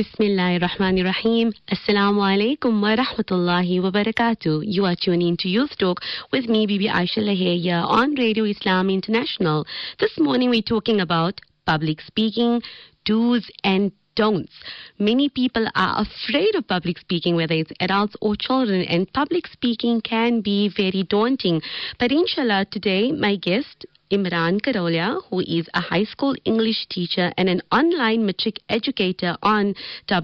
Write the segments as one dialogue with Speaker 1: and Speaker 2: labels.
Speaker 1: Bismillahirrahmanirrahim. Assalamu alaikum wa rahmatullahi wa barakatuh. You are tuning to Youth Talk with me, Bibi Aisha Lahir, here on Radio Islam International. This morning we're talking about public speaking, do's and don'ts. Many people are afraid of public speaking, whether it's adults or children, and public speaking can be very daunting. But inshallah, today my guest Imran Karolia, who is a high school English teacher and an online matric educator on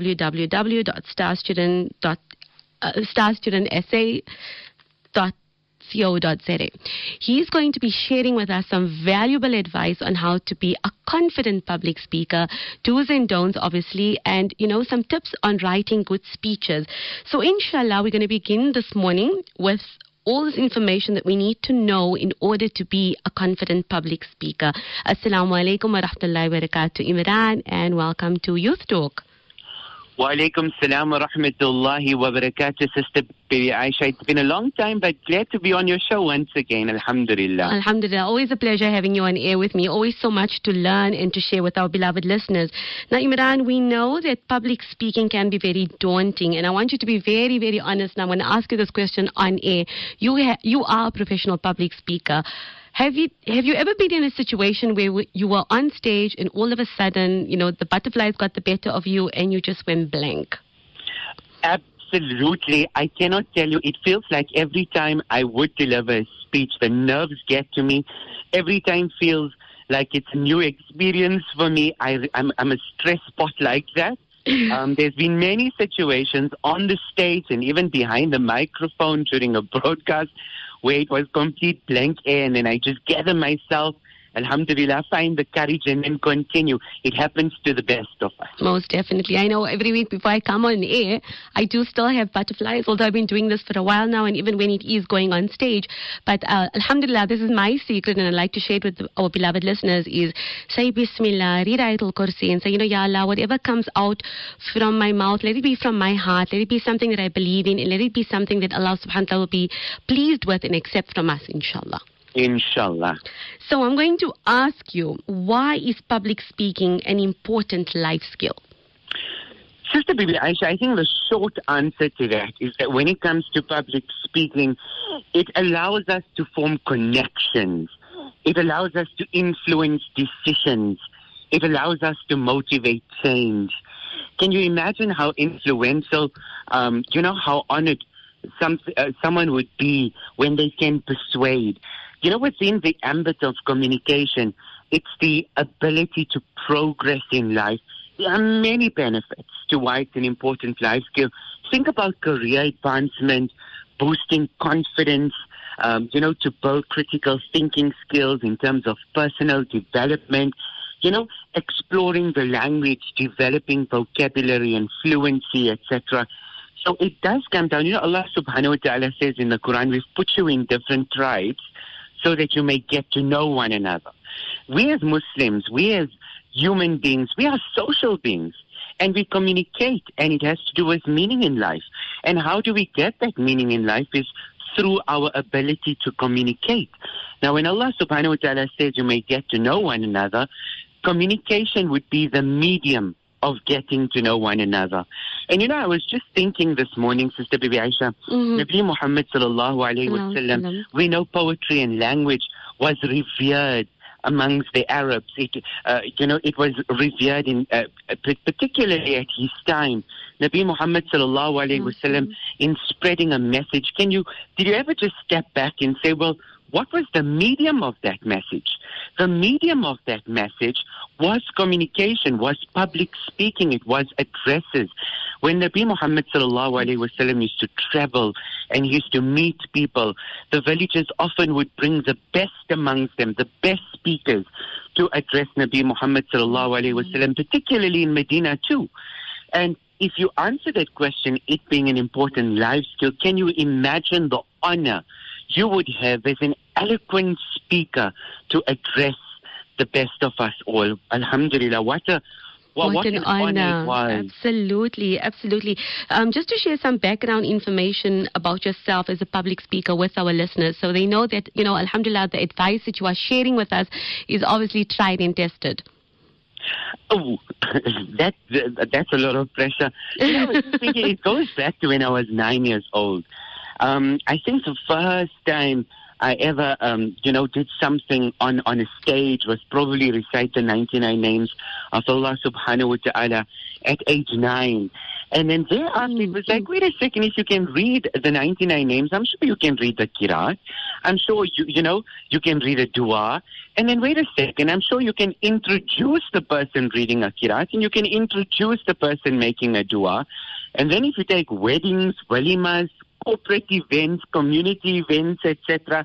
Speaker 1: www.starstudentsa.co.za. He is going to be sharing with us some valuable advice on how to be a confident public speaker, do's and don'ts, obviously, and, some tips on writing good speeches. So, inshallah, we're going to begin this morning with all this information that we need to know in order to be a confident public speaker. Assalamu alaikum wa rahmatullahi wa barakatuh, Imran, and welcome to Youth Talk.
Speaker 2: Wa alaikum salam wa rahmatullahi wa barakatuh, Sister Bibi Aisha. It's been a long time, but glad to be on your show once again. Alhamdulillah.
Speaker 1: Alhamdulillah. Always a pleasure having you on air with me. Always so much to learn and to share with our beloved listeners. Now, Imran, we know that public speaking can be very daunting, and I want you to be very, very honest. Now, I'm going to ask you this question on air. You are a professional public speaker. Have you ever been in a situation where you were on stage and all of a sudden, the butterflies got the better of you and you just went blank?
Speaker 2: Absolutely. I cannot tell you. It feels like every time I would deliver a speech, the nerves get to me. Every time feels like it's a new experience for me. I'm a stress spot like that. There's been many situations on the stage and even behind the microphone during a broadcast where it was complete blank air, and then I just gather myself, alhamdulillah, find the courage and then continue. It happens to the best of us.
Speaker 1: Most definitely. I know every week before I come on air, I do still have butterflies, although I've been doing this for a while now, and even when it is going on stage. But alhamdulillah, this is my secret, and I'd like to share it with our beloved listeners, is say Bismillah, read Ayatul Kursi, and say, Ya Allah, whatever comes out from my mouth, let it be from my heart, let it be something that I believe in, and let it be something that Allah subhanahu wa ta'ala will be pleased with and accept from us, inshallah.
Speaker 2: Inshallah.
Speaker 1: So I'm going to ask you, why is public speaking an important life skill?
Speaker 2: Sister Bibi Aisha, I think the short answer to that is that when it comes to public speaking, it allows us to form connections. It allows us to influence decisions. It allows us to motivate change. Can you imagine how influential, how honored someone would be when they can persuade? Within the ambit of communication, it's the ability to progress in life. There are many benefits to why it's an important life skill. Think about career advancement, boosting confidence, to build critical thinking skills in terms of personal development, exploring the language, developing vocabulary and fluency, etc. So it does come down. Allah subhanahu wa ta'ala says in the Quran, we've put you in different tribes so that you may get to know one another. We as Muslims, we as human beings, we are social beings, and we communicate, and it has to do with meaning in life. And how do we get that meaning in life is through our ability to communicate. Now, when Allah subhanahu wa ta'ala says you may get to know one another, communication would be the medium of getting to know one another. And I was just thinking this morning, Sister Bibi Aisha, Nabi Muhammad sallallahu alayhi wa sallam, we know poetry and language was revered amongst the Arabs. It was revered in, particularly at his time. Nabi Muhammad sallallahu alayhi wa sallam, in spreading a message, did you ever just step back and say, well, what was the medium of that message? The medium of that message was communication, was public speaking, it was addresses. When Nabi Muhammad sallallahu alayhi wa sallam used to travel and he used to meet people, the villagers often would bring the best amongst them, the best speakers, to address Nabi Muhammad sallallahu alayhi wa sallam, particularly in Medina too. And if you answer that question, it being an important life skill, can you imagine the honor you would have as an eloquent speaker to address the best of us all? Alhamdulillah, what an honor it was.
Speaker 1: Absolutely, absolutely. Just to share some background information about yourself as a public speaker with our listeners, so they know that, alhamdulillah, the advice that you are sharing with us is obviously tried and tested.
Speaker 2: Oh, that's a lot of pressure. I was just thinking, it goes back to when I was 9 years old. I think the first time I ever, did something on a stage was probably recite the 99 names of Allah subhanahu wa ta'ala at age 9. And then thereafter it was like, wait a second, if you can read the 99 names, I'm sure you can read the Qiraat. I'm sure you can read a dua. And then wait a second, I'm sure you can introduce the person reading a Qiraat and you can introduce the person making a dua. And then if you take weddings, walimas, corporate events, community events, etc.,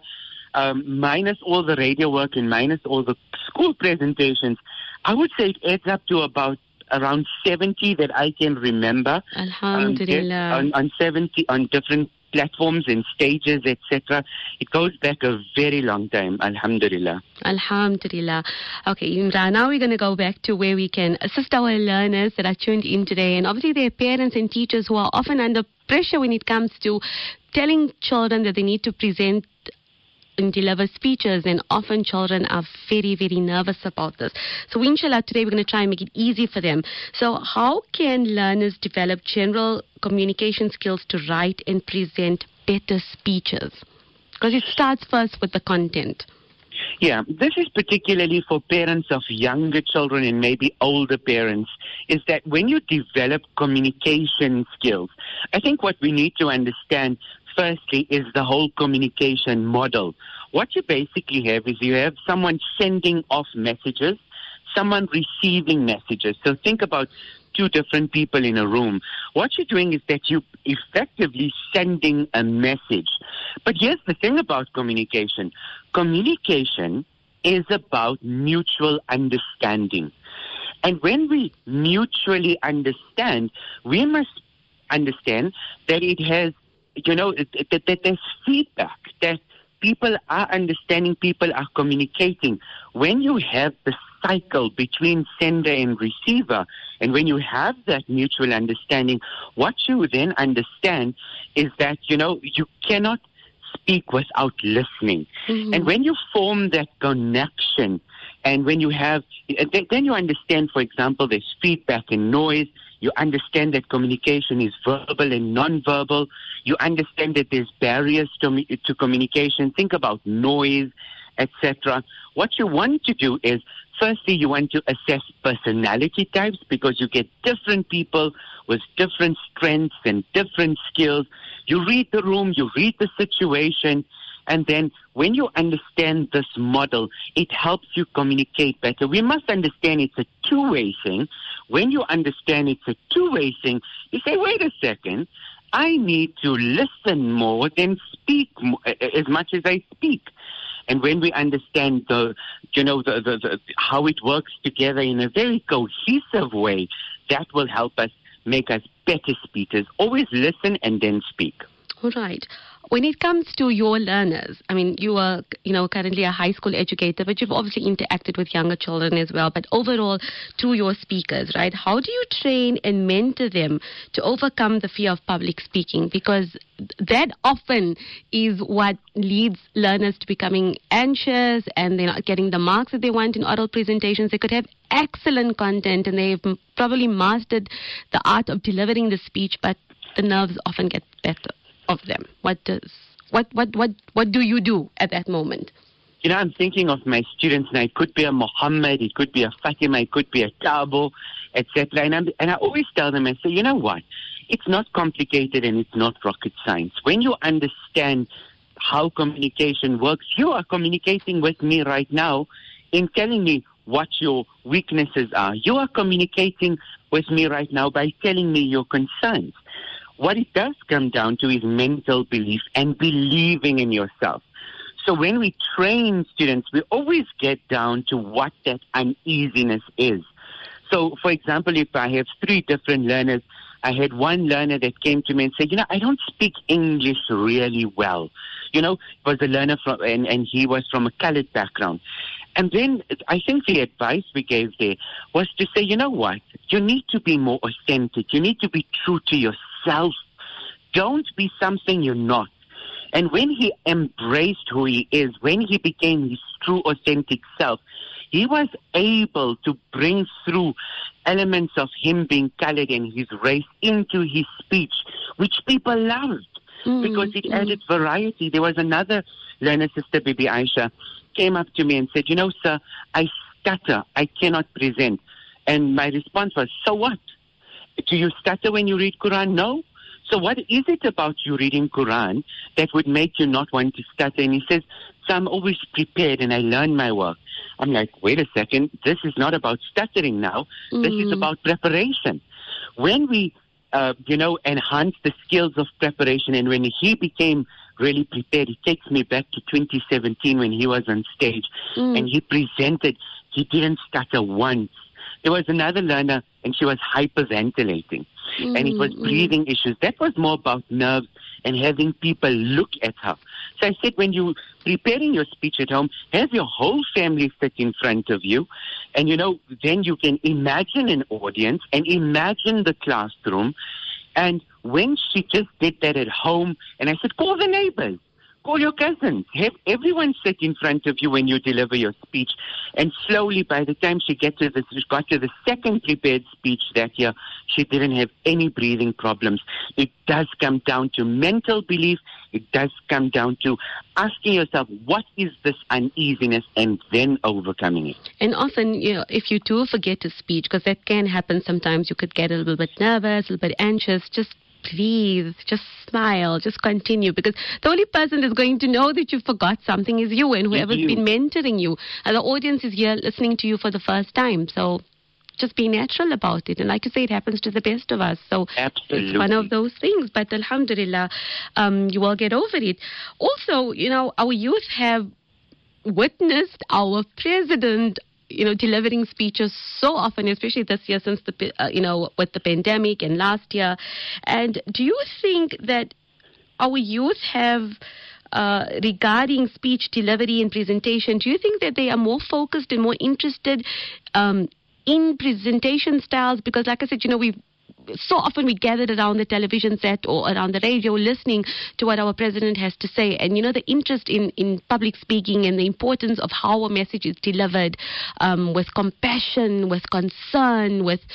Speaker 2: minus all the radio work and minus all the school presentations, I would say it adds up to about around 70 that I can remember.
Speaker 1: Alhamdulillah.
Speaker 2: On 70 on different platforms and stages, etc. It goes back a very long time. Alhamdulillah.
Speaker 1: Alhamdulillah. Okay, Imran, now we're going to go back to where we can assist our learners that are tuned in today. And obviously their parents and teachers who are often under pressure when it comes to telling children that they need to present and deliver speeches, and often children are very, very nervous about this. So inshallah today we're going to try and make it easy for them. So how can learners develop general communication skills to write and present better speeches? Because it starts first with the content.
Speaker 2: Yeah, this is particularly for parents of younger children and maybe older parents, is that when you develop communication skills, I think what we need to understand firstly is the whole communication model. What you basically have is you have someone sending off messages, someone receiving messages. So think about two different people in a room. What you're doing is that you're effectively sending a message. But here's the thing about communication. Communication is about mutual understanding. And when we mutually understand, we must understand that it has, that there's feedback, that people are understanding, people are communicating. When you have the cycle between sender and receiver, and when you have that mutual understanding, what you then understand is that, you cannot speak without listening. Mm-hmm. And when you form that connection, and when you have, then you understand, for example, there's feedback and noise. You understand that communication is verbal and non-verbal. You understand that there's barriers to communication. Think about noise, etc. What you want to do is, firstly, you want to assess personality types, because you get different people with different strengths and different skills. You read the room, you read the situation, and then when you understand this model, it helps you communicate better. We must understand it's a two-way thing. When you understand it's a two-way thing, you say, wait a second, I need to listen more than speak as much as I speak. And when we understand how it works together in a very cohesive way, that will help us make us better speakers. Always listen and then speak.
Speaker 1: All right. When it comes to your learners, I mean, you are, currently a high school educator, but you've obviously interacted with younger children as well. But overall, to your speakers, right, how do you train and mentor them to overcome the fear of public speaking? Because that often is what leads learners to becoming anxious, and they're not getting the marks that they want in oral presentations. They could have excellent content and they've probably mastered the art of delivering the speech, but the nerves often get better of them. What do you do at that moment?
Speaker 2: I'm thinking of my students now. It could be a Muhammad, it could be a Fatima, it could be a Tabo, etc. And I always tell them, I say, you know what? It's not complicated and it's not rocket science. When you understand how communication works, you are communicating with me right now in telling me what your weaknesses are. You are communicating with me right now by telling me your concerns. What it does come down to is mental belief and believing in yourself. So when we train students, we always get down to what that uneasiness is. So, for example, if I have 3 different learners, I had one learner that came to me and said, I don't speak English really well. It was a learner and he was from a colored background. And then I think the advice we gave there was to say, you know what? You need to be more authentic. You need to be true to yourself. Don't be something you're not. And when he embraced who he is, when he became his true, authentic self, he was able to bring through elements of him being colored and his race into his speech, which people loved because it added variety. There was another learner, Sister Bibi Aisha, came up to me and said, sir, I stutter. I cannot present. And my response was, so what? Do you stutter when you read Quran? No. So what is it about you reading Quran that would make you not want to stutter? And he says, so I'm always prepared and I learn my work. I'm like, wait a second. This is not about stuttering now. This is about preparation. When we, enhance the skills of preparation, and when he became really prepared, it takes me back to 2017 when he was on stage and he presented. He didn't stutter once. There was another learner and she was hyperventilating and it was breathing issues. That was more about nerves and having people look at her. So I said, when you're preparing your speech at home, have your whole family sit in front of you. And, then you can imagine an audience and imagine the classroom. And when she just did that at home, and I said, call the neighbors. Call your cousins. Have everyone sit in front of you when you deliver your speech. And slowly, by the time she got to the second prepared speech that year, she didn't have any breathing problems. It does come down to mental belief. It does come down to asking yourself, what is this uneasiness, and then overcoming it.
Speaker 1: And often, if you do forget to speak, because that can happen sometimes, you could get a little bit nervous, a little bit anxious, just breathe, just smile, just continue, because the only person that's going to know that you forgot something is you and whoever's been mentoring you. And the audience is here listening to you for the first time. So just be natural about it. And like you say, it happens to the best of us. So
Speaker 2: absolutely,
Speaker 1: it's one of those things. But alhamdulillah, you will get over it. Also, our youth have witnessed our president delivering speeches so often, especially this year since with the pandemic and last year. And do you think that our youth have, regarding speech delivery and presentation, do you think that they are more focused and more interested in presentation styles? Because like I said, so often we gathered around the television set or around the radio listening to what our president has to say. And, the interest in public speaking and the importance of how a message is delivered with compassion, with concern, with,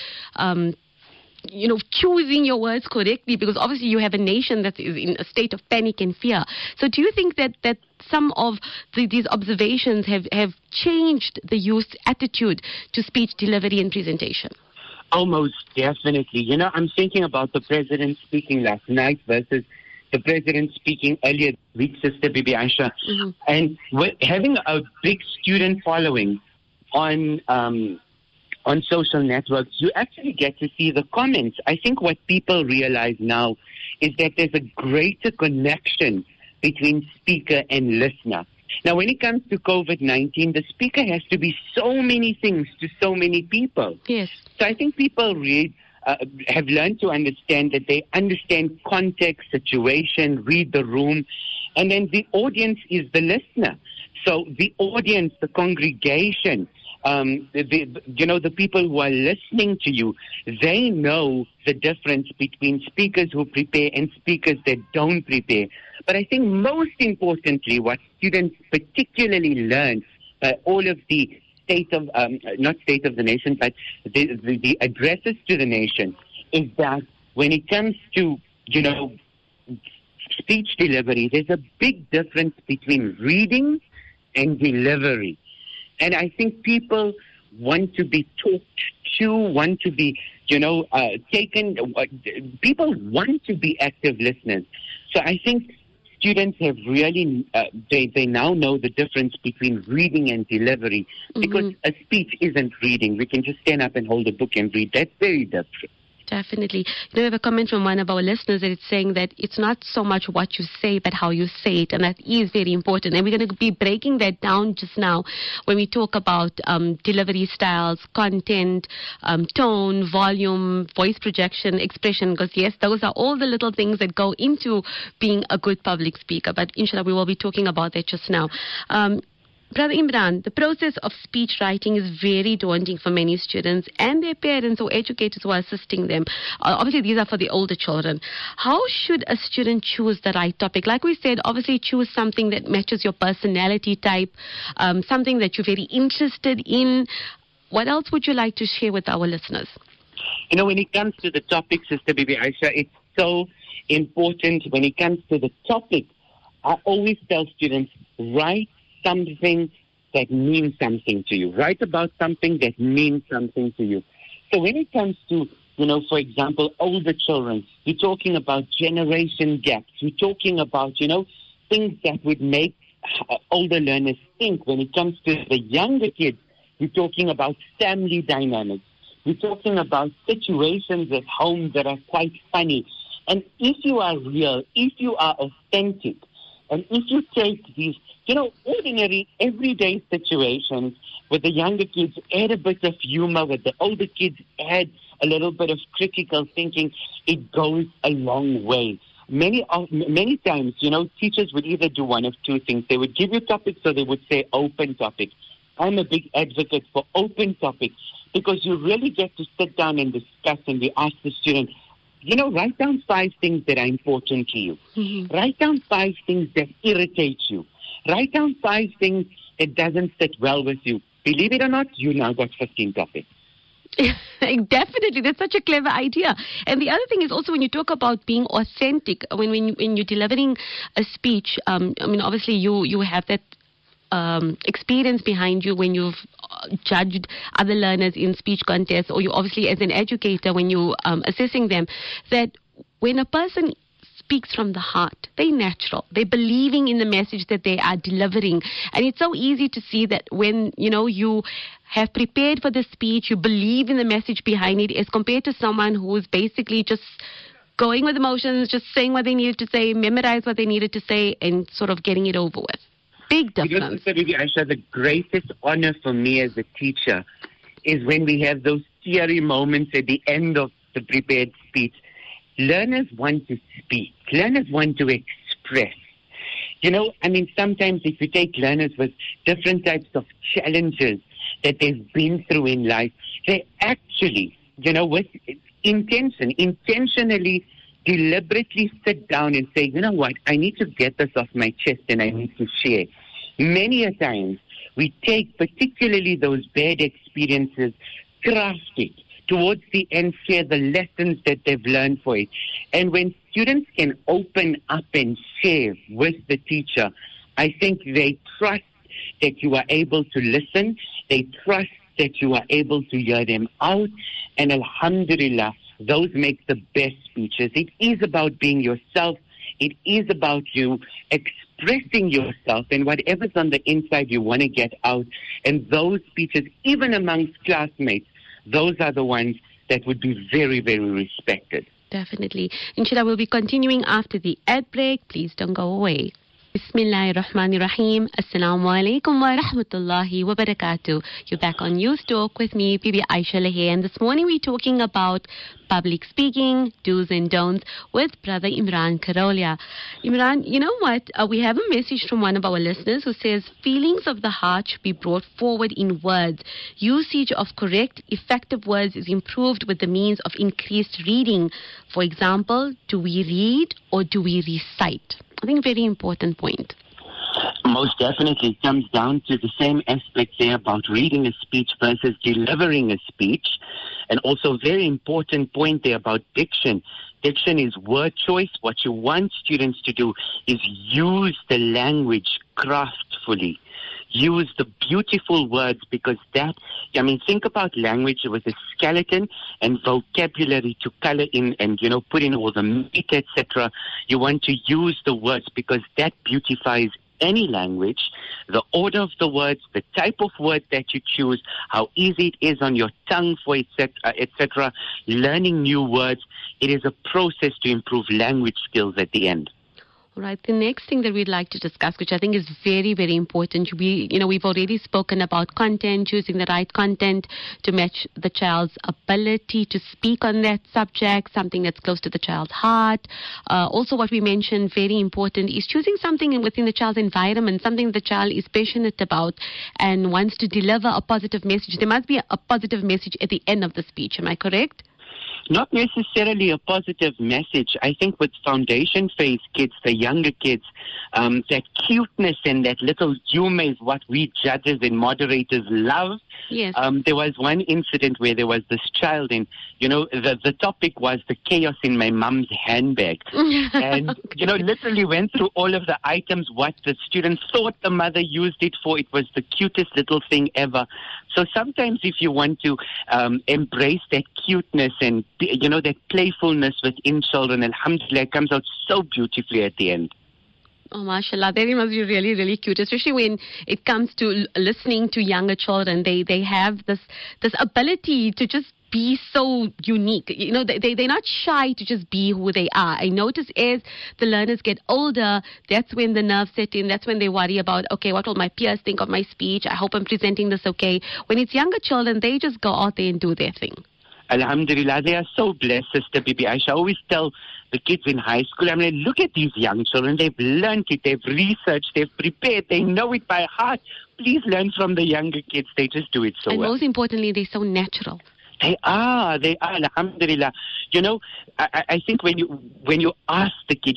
Speaker 1: choosing your words correctly, because obviously you have a nation that is in a state of panic and fear. So do you think that some of these observations have changed the youth's attitude to speech delivery and presentation?
Speaker 2: Almost definitely. I'm thinking about the president speaking last night versus the president speaking earlier this week, Sister Bibi Aisha. And having a big student following on social networks, you actually get to see the comments. I think what people realize now is that there's a greater connection between speaker and listener. Now, when it comes to COVID-19, the speaker has to be so many things to so many people.
Speaker 1: Yes.
Speaker 2: So I think people have learned to understand that they understand context, situation, read the room, and then the audience is the listener. So the audience, the congregation, the people who are listening to you, they know the difference between speakers who prepare and speakers that don't prepare. But I think most importantly, what students particularly learn, all of the not state of the nation, but the addresses to the nation, is that when it comes to, speech delivery, there's a big difference between reading and delivery. And I think people want to be talked to, want to be, taken. People want to be active listeners. So I think students have really, they now know the difference between reading and delivery, because a speech isn't reading. We can just stand up and hold a book and read. That's very different.
Speaker 1: Definitely. I have a comment from one of our listeners that it's saying that it's not so much what you say, but how you say it, and that is very important. And we're going to be breaking that down just now when we talk about delivery styles, content, tone, volume, voice projection, expression, because yes, those are all the little things that go into being a good public speaker. But inshallah, we will be talking about that just now. Brother Imran, the process of speech writing is very daunting for many students and their parents or educators who are assisting them. Obviously, these are for the older children. How should a student choose the right topic? Like we said, obviously choose something that matches your personality type, something that you're very interested in. What else would you like to share with our listeners?
Speaker 2: You know, when it comes to the topic, Sister Bibi Aisha, it's so important. When it comes to the topic, I always tell students, write something that means something to you. Write about something that means something to you. So when it comes to, you know, for example, older children, you're talking about generation gaps. You're talking about, you know, things that would make older learners think. When it comes to the younger kids, you're talking about family dynamics. You're talking about situations at home that are quite funny. And if you are real, if you are authentic, and if you take these, you know, ordinary, everyday situations with the younger kids, add a bit of humor, with the older kids, add a little bit of critical thinking, it goes a long way. Many times, you know, teachers would either do one of two things. They would give you topics, or they would say open topics. I'm a big advocate for open topics because you really get to sit down and discuss, and we ask the student, you know, write down 5 things that are important to you. Mm-hmm. Write down 5 things that irritate you. Write down 5 things that doesn't sit well with you. Believe it or not, you now got 15 topics.
Speaker 1: Definitely, that's such a clever idea. And the other thing is also when you talk about being authentic, when you're delivering a speech, I mean, obviously you have that experience behind you when you've judged other learners in speech contests, or you obviously as an educator when you're assessing them, that when a person speaks from the heart, they're natural, they're believing in the message that they are delivering. And it's so easy to see that when, you know, you have prepared for the speech, you believe in the message behind it, as compared to someone who's basically just going with emotions, just saying what they needed to say, memorize what they needed to say, and sort of getting it over with. Big difference.
Speaker 2: You know, Aisha, the greatest honor for me as a teacher is when we have those teary moments at the end of the prepared speech. Learners want to speak. Learners want to express. You know, I mean, sometimes if you take learners with different types of challenges that they've been through in life, they actually, you know, with intentionally, deliberately sit down and say, you know what, I need to get this off my chest and I need to share. Many a times, we take particularly those bad experiences, craft it, towards the end share the lessons that they've learned for it. And when students can open up and share with the teacher, I think they trust that you are able to listen, they trust that you are able to hear them out, and alhamdulillah, those make the best speeches. It is about being yourself. It is about you expressing yourself and whatever's on the inside you want to get out. And those speeches, even amongst classmates, those are the ones that would be very, very respected.
Speaker 1: Definitely. Inshallah, we'll be continuing after the ad break. Please don't go away. Bismillahirrahmanirrahim. Assalamu alaikum wa rahmatullahi wa barakatuh. You're back on Youth Talk with me, Bibi Aisha Lahe, and this morning we're talking about public speaking, do's and don'ts, with Brother Imran Karolia. Imran, you know what? We have a message from one of our listeners who says, feelings of the heart should be brought forward in words. Usage of correct, effective words is improved with the means of increased reading. For example, do we read or do we recite? I think a very important point.
Speaker 2: Most definitely. It comes down to the same aspect there about reading a speech versus delivering a speech. And also a very important point there about diction. Diction is word choice. What you want students to do is use the language craftfully. Use the beautiful words, because that, I mean, think about language with a skeleton and vocabulary to color in and, you know, put in all the meat, etc. You want to use the words because that beautifies any language. The order of the words, the type of word that you choose, how easy it is on your tongue for etc. Learning new words, it is a process to improve language skills at the end.
Speaker 1: Right. The next thing that we'd like to discuss, which I think is very, very important, we've already spoken about content, choosing the right content to match the child's ability to speak on that subject, something that's close to the child's heart. Also, what we mentioned, very important, is choosing something within the child's environment, something the child is passionate about and wants to deliver a positive message. There must be a positive message at the end of the speech. Am I correct?
Speaker 2: Not necessarily a positive message. I think with foundation phase kids, the younger kids, that cuteness and that little humor is what we judges and moderators love.
Speaker 1: Yes.
Speaker 2: There was one incident where there was this child, and the topic was the chaos in my mum's handbag, and literally went through all of the items, what the students thought the mother used it for. It was the cutest little thing ever. So sometimes if you want to embrace that cuteness and that playfulness within children, alhamdulillah, it comes out so beautifully at the end.
Speaker 1: Oh, mashallah, that must be really, really cute, especially when it comes to listening to younger children. They have this ability to just be so unique. They're not shy to just be who they are. I notice as the learners get older, that's when the nerves set in. That's when they worry about, okay, what will my peers think of my speech? I hope I'm presenting this okay. When it's younger children, they just go out there and do their thing.
Speaker 2: Alhamdulillah, they are so blessed, Sister Bibi Aisha. I always tell the kids in high school, look at these young children. They've learned it, they've researched, they've prepared, they know it by heart. Please learn from the younger kids. They just do it so well.
Speaker 1: And most importantly, they're so natural.
Speaker 2: They are, alhamdulillah. I think when you ask the kid,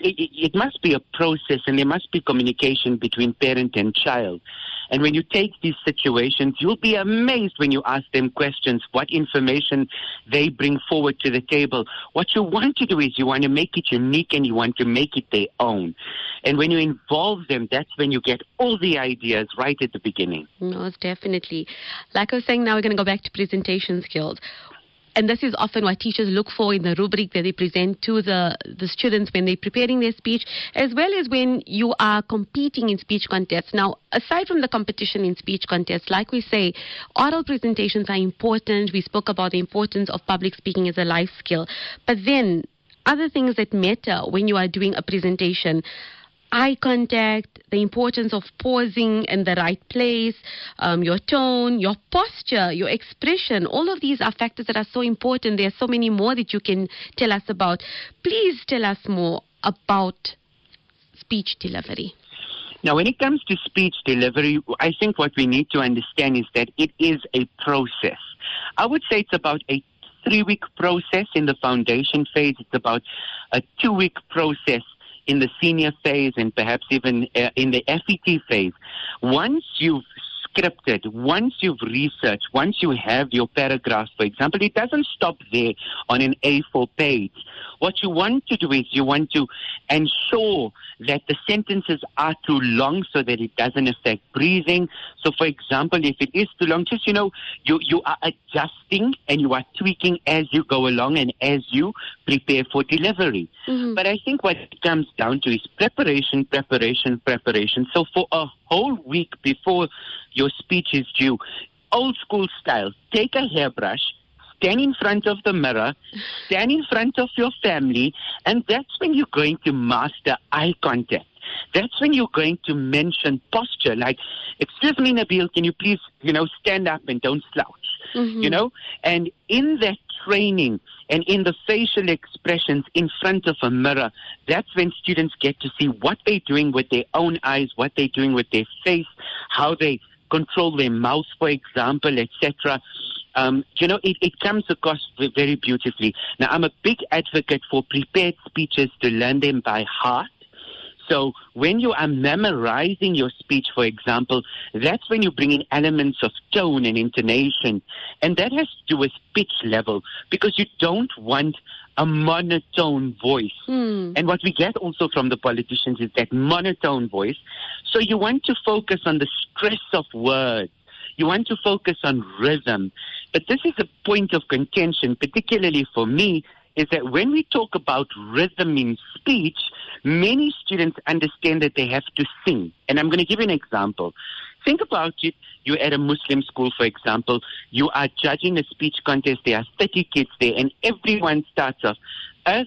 Speaker 2: it must be a process, and there must be communication between parent and child. And when you take these situations, you'll be amazed when you ask them questions, what information they bring forward to the table. What you want to do is you want to make it unique and you want to make it their own. And when you involve them, that's when you get all the ideas right at the beginning.
Speaker 1: Most definitely. Like I was saying, now we're going to go back to presentation skills. And this is often what teachers look for in the rubric that they present to the students when they're preparing their speech, as well as when you are competing in speech contests. Now, aside from the competition in speech contests, like we say, oral presentations are important. We spoke about the importance of public speaking as a life skill. But then, other things that matter when you are doing a presentation: eye contact, the importance of pausing in the right place, your tone, your posture, your expression. All of these are factors that are so important. There are so many more that you can tell us about. Please tell us more about speech delivery.
Speaker 2: Now, when it comes to speech delivery, I think what we need to understand is that it is a process. I would say it's about a 3-week process in the foundation phase. It's about a 2-week process in the senior phase, and perhaps even in the FET phase. Once you've scripted, once you've researched, once you have your paragraphs, for example, it doesn't stop there on an A4 page. What you want to do is you want to ensure that the sentences are too long so that it doesn't affect breathing. So, for example, if it is too long, just, you are adjusting and you are tweaking as you go along and as you prepare for delivery. Mm-hmm. But I think what it comes down to is preparation, preparation, preparation. So for a whole week before your speech is due, old school style, take a hairbrush, stand in front of the mirror, stand in front of your family, and that's when you're going to master eye contact. That's when you're going to mention posture, like, excuse me, Nabil, can you please, stand up and don't slouch, And in that training and in the facial expressions in front of a mirror, that's when students get to see what they're doing with their own eyes, what they're doing with their face, how they control their mouth, for example, etc. It comes across very beautifully. Now, I'm a big advocate for prepared speeches to learn them by heart. So when you are memorizing your speech, for example, that's when you bring in elements of tone and intonation. And that has to do with pitch level, because you don't want a monotone voice. And what we get also from the politicians is that monotone voice. So you want to focus on the stress of words. You want to focus on rhythm. But this is a point of contention, particularly for me, is that when we talk about rhythm in speech, many students understand that they have to sing. And I'm going to give you an example. Think about it. You're at a Muslim school, for example. You are judging a speech contest. There are 30 kids there, and everyone starts off,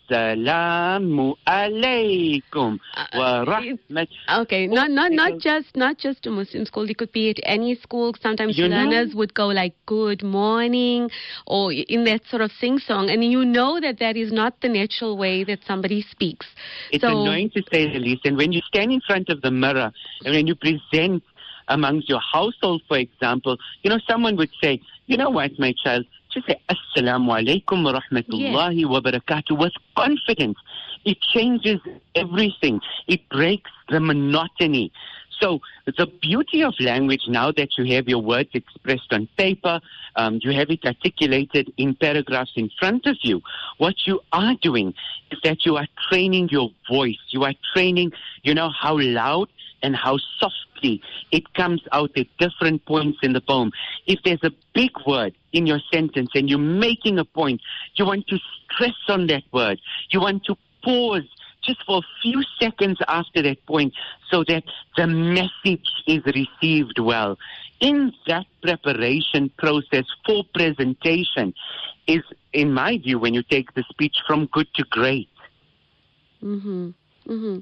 Speaker 2: Assalamu alaikum wa rahmat.
Speaker 1: Okay, not just a Muslim school. It could be at any school. Sometimes learners would go like "Good morning" or in that sort of sing-song, and you know that is not the natural way that somebody speaks.
Speaker 2: It's annoying to say the least. And when you stand in front of the mirror and when you present amongst your household, for example, someone would say, "You know what, my child? Just say Assalamu alaikum wa rahmatullahi wa barakatuh with confidence." It changes everything. It breaks the monotony. So the beauty of language, now that you have your words expressed on paper, you have it articulated in paragraphs in front of you, what you are doing is that you are training your voice. You are training, how loud and how softly it comes out at different points in the poem. If there's a big word in your sentence and you're making a point, you want to stress on that word. You want to pause just for a few seconds after that point so that the message is received well. In that preparation process for presentation is, in my view, when you take the speech from good to great.
Speaker 1: Mm-hmm. Mm-hmm.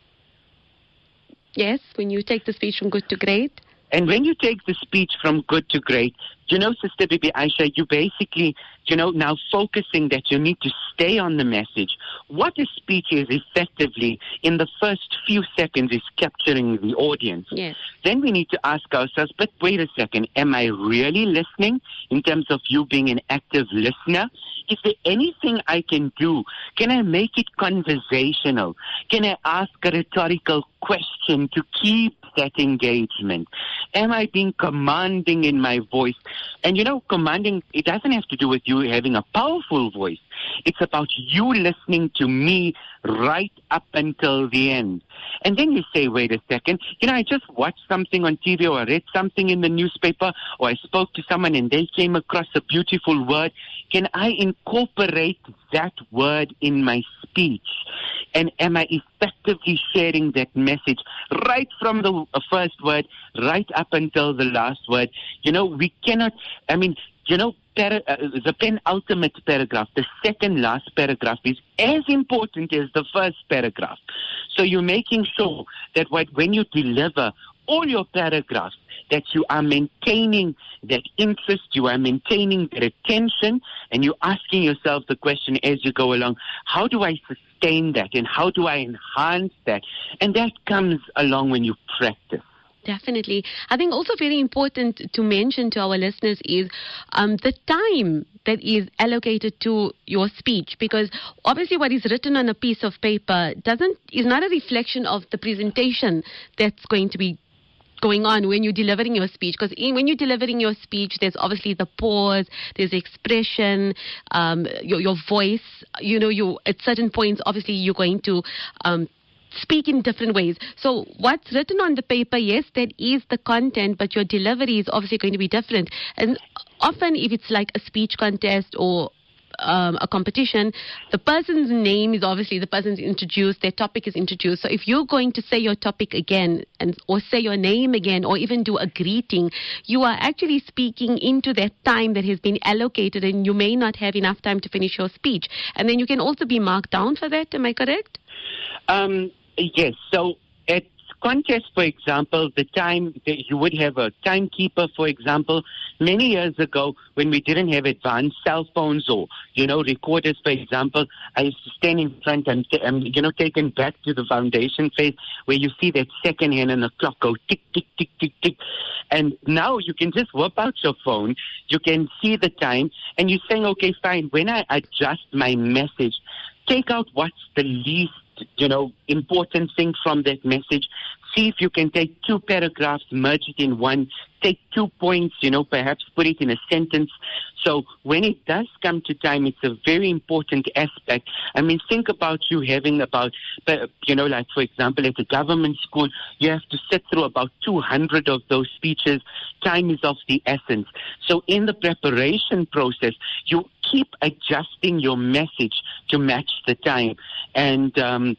Speaker 1: Yes, when you take the speech from good to great.
Speaker 2: And when you take the speech from good to great, Sister Bibi Aisha, you basically, now focusing that you need to stay on the message. What a speech is effectively in the first few seconds is capturing the audience.
Speaker 1: Yes.
Speaker 2: Then we need to ask ourselves, but wait a second, am I really listening in terms of you being an active listener? Is there anything I can do? Can I make it conversational? Can I ask a rhetorical question to keep that engagement? Am I being commanding in my voice? And commanding, it doesn't have to do with you having a powerful voice. It's about you listening to me right up until the end. And then you say, wait a second, I just watched something on TV or I read something in the newspaper or I spoke to someone and they came across a beautiful word. Can I incorporate that word in my speech? And am I effectively sharing that message right from the first word, right up until the last word? We cannot, the penultimate paragraph, the second last paragraph is as important as the first paragraph. So you're making sure that when you deliver all your paragraphs, that you are maintaining that interest, you are maintaining that attention, and you're asking yourself the question as you go along, how do I sustain that and how do I enhance that? And that comes along when you practice.
Speaker 1: Definitely. I think also very important to mention to our listeners is the time that is allocated to your speech, because obviously what is written on a piece of paper is not a reflection of the presentation that's going to be going on when you're delivering your speech. Because when you're delivering your speech, there's obviously the pause, there's expression, your voice. At certain points, obviously you're going to speak in different ways. So what's written on the paper, yes, that is the content, but your delivery is obviously going to be different. And often if it's like a speech contest or a competition, the person's name is obviously the person's introduced, their topic is introduced. So if you're going to say your topic again or say your name again or even do a greeting, you are actually speaking into that time that has been allocated and you may not have enough time to finish your speech. And then you can also be marked down for that. Am I correct?
Speaker 2: Yes. So at contests, for example, you would have a timekeeper, for example. Many years ago, when we didn't have advanced cell phones or, recorders, for example, I used to stand in front and, taken back to the foundation phase where you see that second hand and the clock go tick, tick, tick, tick, tick. And now you can just whip out your phone, you can see the time, and you're saying, okay, fine, when I adjust my message, take out what's the least important thing from that message. See if you can take two paragraphs, merge it in one, take 2 points, perhaps put it in a sentence. So when it does come to time, it's a very important aspect. I mean, think about you having about, like for example, at a government school, you have to sit through about 200 of those speeches. Time is of the essence. So in the preparation process, you keep adjusting your message to match the time. And,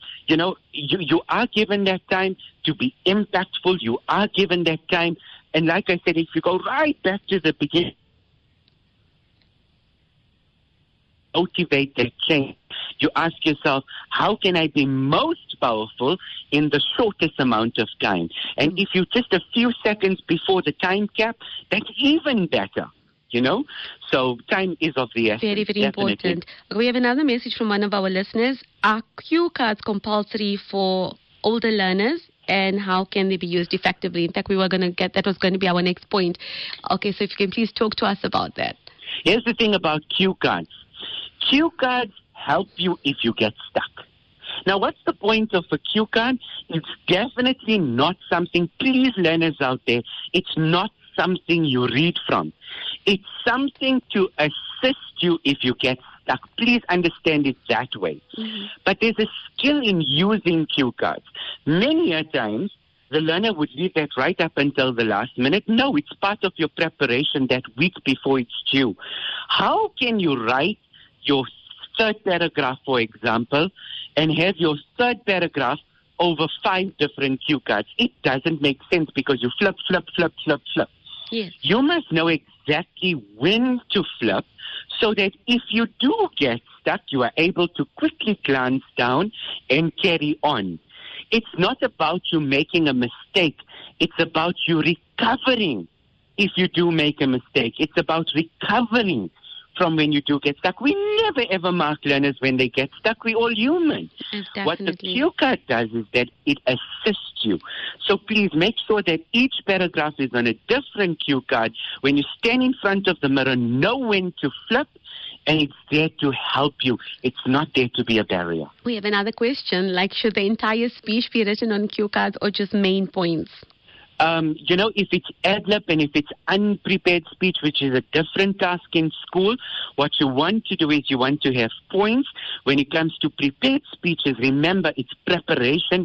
Speaker 2: you are given that time to be impactful. You are given that time. And like I said, if you go right back to the beginning, motivate that change. You ask yourself, how can I be most powerful in the shortest amount of time? And if you just a few seconds before the time cap, that's even better. So time is of the essence.
Speaker 1: Very, very
Speaker 2: definitely.
Speaker 1: important. We have another message from one of our listeners. Are cue cards compulsory for older learners, and how can they be used effectively? In fact, that was going to be our next point. Okay, so if you can please talk to us about that.
Speaker 2: Here's the thing about cue cards. Cue cards help you if you get stuck. Now, what's the point of a cue card? It's definitely not something, please learners out there, it's not something you read from. It's something to assist you if you get stuck. Please understand it that way. Mm-hmm. But there's a skill in using cue cards. Many a times, the learner would leave that right up until the last minute. No, it's part of your preparation that week before it's due. How can you write your third paragraph, for example, and have your third paragraph over 5 different cue cards? It doesn't make sense because you flip.
Speaker 1: Yes.
Speaker 2: You must know exactly when to flip so that if you do get stuck, you are able to quickly glance down and carry on. It's not about you making a mistake. It's about you recovering if you do make a mistake. It's about recovering from when you do get stuck. We never ever mark learners when they get stuck. We're all human.
Speaker 1: Definitely.
Speaker 2: What the cue card does is that it assists you. So please make sure that each paragraph is on a different cue card. When you stand in front of the mirror, know when to flip, and it's there to help you. It's not there to be a barrier.
Speaker 1: We have another question, should the entire speech be written on cue cards or just main points?
Speaker 2: If it's ad-lib and if it's unprepared speech, which is a different task in school, what you want to do is you want to have points. When it comes to prepared speeches, remember it's preparation.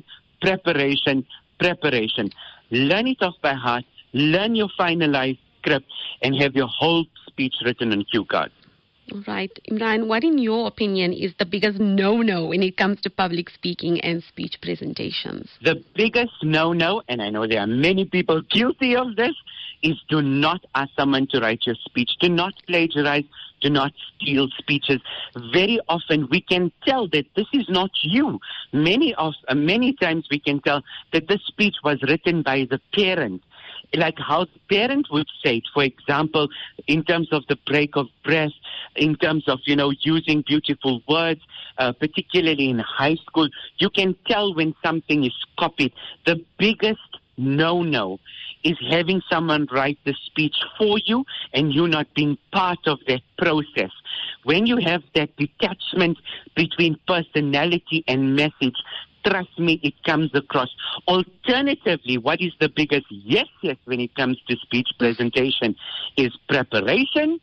Speaker 2: Learn it off by heart, learn your finalized script, and have your whole speech written on cue cards.
Speaker 1: Right. Imran, what in your opinion is the biggest no-no when it comes to public speaking and speech presentations?
Speaker 2: The biggest no-no, and I know there are many people guilty of this, is do not ask someone to write your speech. Do not plagiarize. Do not steal speeches. Very often we can tell that this is not you. Many times we can tell that this speech was written by the parent. Like how the parent would say it, for example, in terms of the break of breath, in terms of, using beautiful words, particularly in high school, you can tell when something is copied. The biggest no-no is having someone write the speech for you and you not being part of that process. When you have that detachment between personality and message, trust me, it comes across. Alternatively, what is the biggest yes when it comes to speech presentation is preparation.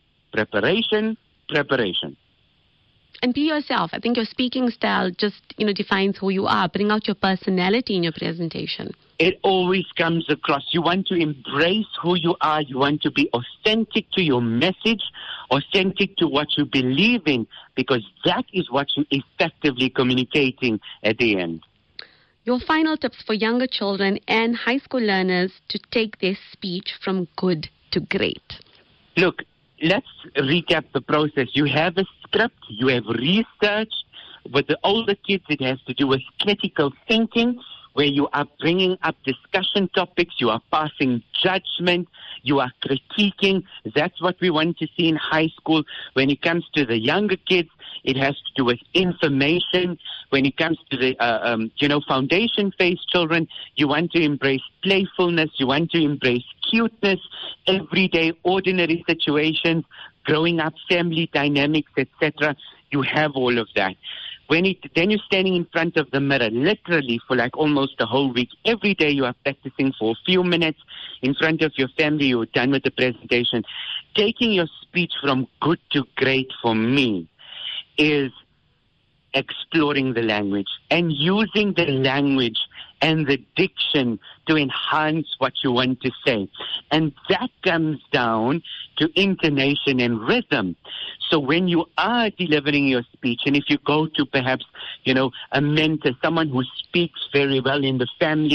Speaker 1: And be yourself. I think your speaking style just, defines who you are. Bring out your personality in your presentation.
Speaker 2: It always comes across. You want to embrace who you are. You want to be authentic to your message, authentic to what you believe in, because that is what you're effectively communicating at the end.
Speaker 1: Your final tips for younger children and high school learners to take their speech from good to great.
Speaker 2: Look, let's recap the process. You have a script, you have research. With the older kids, it has to do with critical thinking, where you are bringing up discussion topics, you are passing judgment, you are critiquing. That's what we want to see in high school. When it comes to the younger kids, it has to do with information. When it comes to the, foundation phase children, you want to embrace playfulness, you want to embrace cuteness, everyday, ordinary situations, growing up, family dynamics, etc. You have all of that. Then you're standing in front of the mirror, literally for almost a whole week. Every day you are practicing for a few minutes in front of your family. You're done with the presentation. Taking your speech from good to great for me is exploring the language and using the language and the diction to enhance what you want to say. And that comes down to intonation and rhythm. So when you are delivering your speech, and if you go to perhaps, a mentor, someone who speaks very well in the family,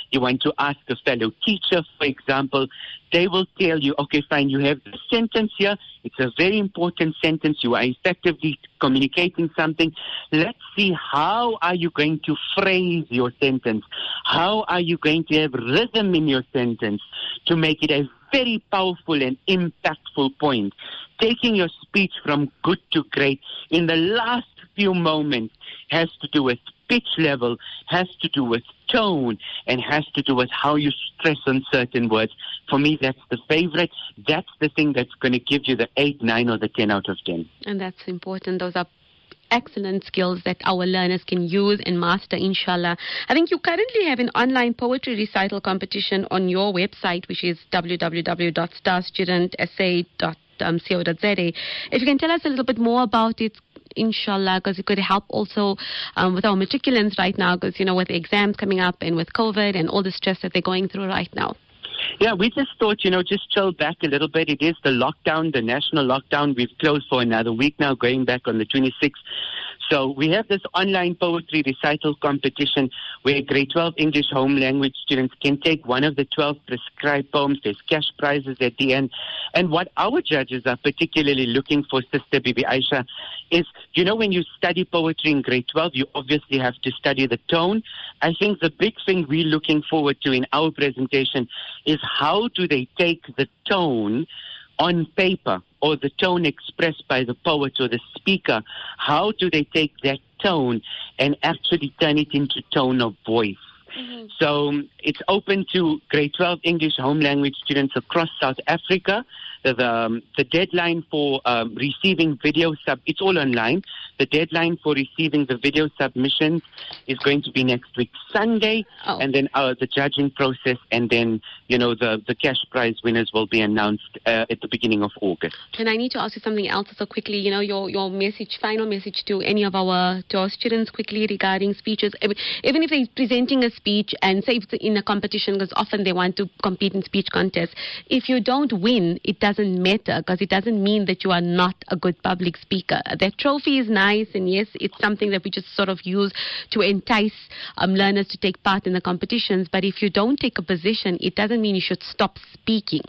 Speaker 2: you want to ask a fellow teacher, for example, they will tell you, okay, fine, you have the sentence here. It's a very important sentence. You are effectively communicating something. Let's see, how are you going to phrase your sentence? How are you going to have rhythm in your sentence to make it a very powerful and impactful point? Taking your speech from good to great in the last few moments has to do with pitch level, has to do with tone, and has to do with how you stress on certain words. For me, that's the favorite. That's the thing that's going to give you the 8, 9, or the 10 out of 10.
Speaker 1: And that's important. Those are excellent skills that our learners can use and master, inshallah. I think you currently have an online poetry recital competition on your website, which is www.starstudentsa.co.za. If you can tell us a little bit more about it, inshallah, because it could help also with our matriculants right now, because, with the exams coming up and with COVID and all the stress that they're going through right now.
Speaker 2: Yeah, we just thought, just chill back a little bit. It is the lockdown, the national lockdown. We've closed for another week now, going back on the 26th. So we have this online poetry recital competition where grade 12 English home language students can take one of the 12 prescribed poems. There's cash prizes at the end. And what our judges are particularly looking for, Sister Bibi Aisha, is, when you study poetry in grade 12, you obviously have to study the tone. I think the big thing we're looking forward to in our presentation is how do they take the tone on paper, or the tone expressed by the poet or the speaker, how do they take that tone and actually turn it into tone of voice? Mm-hmm. So it's open to grade 12 English home language students across South Africa. The deadline for receiving video it's all online. The deadline for receiving the video submissions is going to be next week, Sunday, and then the judging process, and then, the cash prize winners will be announced at the beginning of August.
Speaker 1: And I need to ask you something else so quickly, your message, final message to any of our students quickly regarding speeches, even if they're presenting a speech and say it's in a competition, because often they want to compete in speech contests. If you don't win, it doesn't matter, because it doesn't mean that you are not a good public speaker. That trophy is nice, and yes, it's something that we just sort of use to entice learners to take part in the competitions. But if you don't take a position, it doesn't mean you should stop speaking.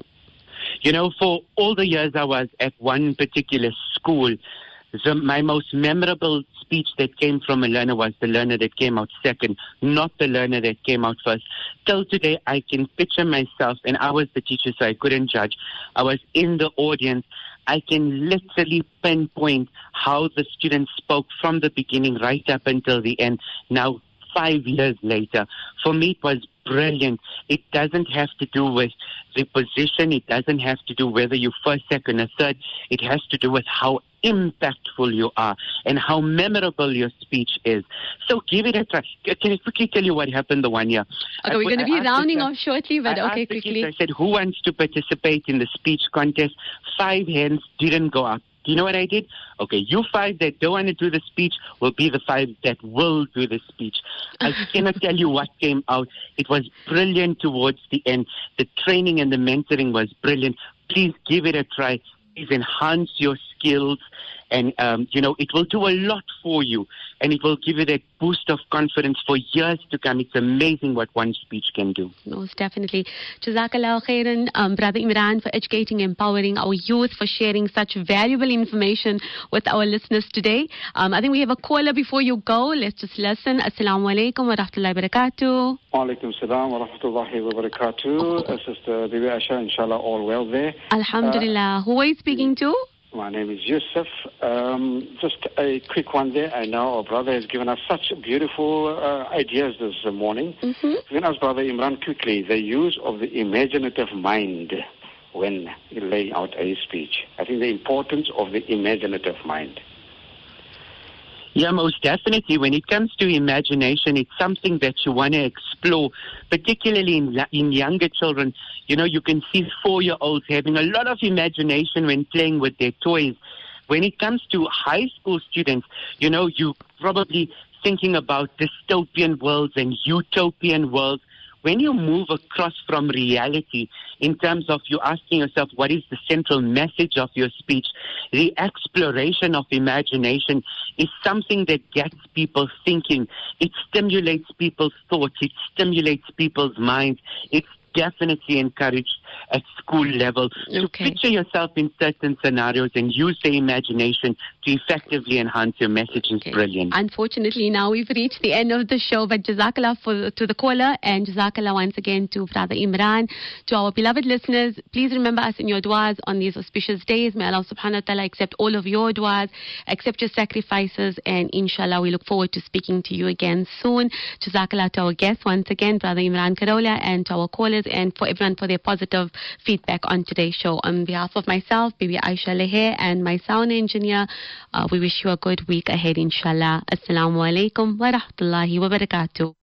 Speaker 2: For all the years I was at one particular school, my most memorable speech that came from a learner was the learner that came out second, not the learner that came out first. Till today, I can picture myself, and I was the teacher, so I couldn't judge. I was in the audience. I can literally pinpoint how the students spoke from the beginning right up until the end. Now, 5 years later, for me, it was brilliant. It doesn't have to do with the position. It doesn't have to do whether you're first, second, or third. It has to do with how impactful you are and how memorable your speech is. So give it a try. Can I quickly tell you what happened the one year?
Speaker 1: Okay, we're going to be rounding off shortly, but okay, quickly.
Speaker 2: I said, who wants to participate in the speech contest? 5 hands didn't go up. Do you know what I did? Okay, you 5 that don't want to do the speech will be the 5 that will do the speech. I cannot tell you what came out. It was brilliant towards the end. The training and the mentoring was brilliant. Please give it a try. Please enhance your skills. And, it will do a lot for you. And it will give you that boost of confidence for years to come. It's amazing what one speech can do.
Speaker 1: Most definitely. Jazakallah khairan, Brother Imran, for educating and empowering our youth, for sharing such valuable information with our listeners today. I think we have a caller before you go. Let's just listen. Assalamu alaikum wa rahmatullahi wa barakatuh.
Speaker 3: Wa alaikum salam wa rahmatullahi wa barakatuh. Sister Bibi Aisha, inshallah, all well there.
Speaker 1: Alhamdulillah. Who are you speaking to?
Speaker 3: My name is Yusuf. Just a quick one there. I know our brother has given us such beautiful ideas this morning. Mm-hmm. We can ask Brother Imran quickly the use of the imaginative mind when laying out a speech. I think the importance of the imaginative mind.
Speaker 2: Yeah, most definitely. When it comes to imagination, it's something that you want to explore, particularly in younger children. You can see 4-year-olds having a lot of imagination when playing with their toys. When it comes to high school students, you probably thinking about dystopian worlds and utopian worlds. when you move across from reality in terms of you asking yourself what is the central message of your speech, the exploration of imagination is something that gets people thinking. It stimulates people's thoughts. It stimulates people's minds. It's definitely encouraged at school level. So picture yourself in certain scenarios and use the imagination to effectively enhance your message. Is brilliant.
Speaker 1: Unfortunately, now we've reached the end of the show, but Jazakallah to the caller, and Jazakallah once again to Brother Imran. To our beloved listeners, please remember us in your du'as on these auspicious days. May Allah subhanahu wa ta'ala accept all of your du'as, accept your sacrifices, and inshallah we look forward to speaking to you again soon. Jazakallah to our guests once again, Brother Imran Karolia, and to our callers, and for everyone for their positive feedback on today's show. On behalf of myself, Bibi Aisha Leher, and my sound engineer, we wish you a good week ahead, inshallah. Assalamu alaikum wa rahmatullahi wa barakatuh.